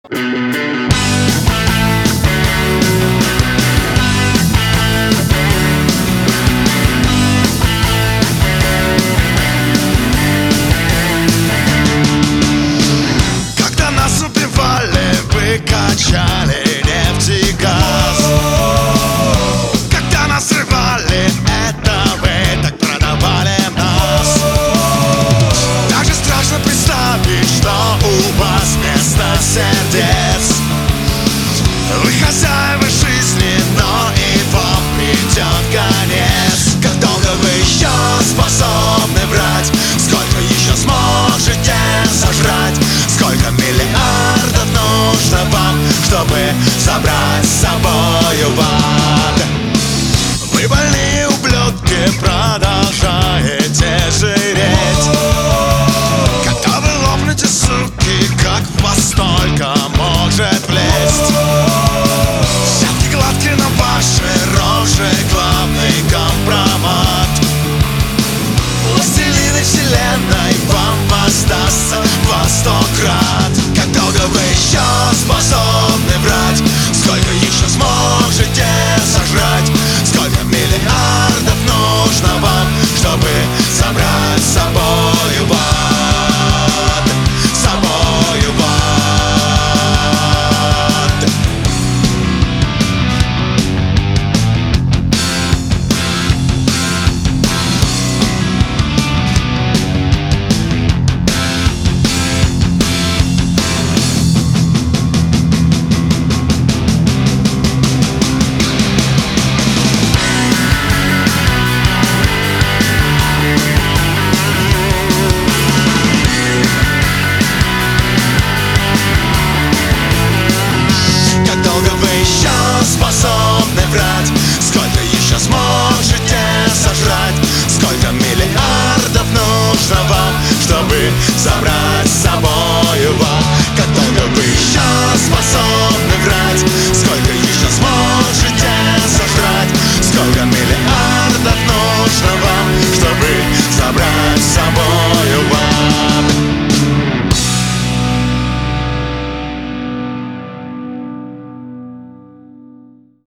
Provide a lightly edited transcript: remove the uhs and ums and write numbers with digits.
Когда нас убивали, вы качали нефть и газ. Когда нас срывали, это вы так продавали нас. Даже страшно представить, что у вас вместо сердец. Вы хозяева жизни, но и вам придет конец. Как долго вы еще способны врать? Сколько еще сможете сожрать? Сколько миллиардов нужно вам, чтобы забрать с собою в ад? Вы больные ублюдки, продолжаете жиреть. Когда вы лопнете, суки, как в вас столько может влезть? Взятки гладкие на ваши рожи, главный компромат. Властелины вселенной вам воздастся во 100 крат. Как долго вы еще способны врать? Сколько еще сможете сожрать? Сколько миллиардов нужно вам, чтобы забрать с собою в ад? С собою в ад. Способны врать? Сколько еще сможете сожрать? Сколько миллиардов нужно вам, чтобы забрать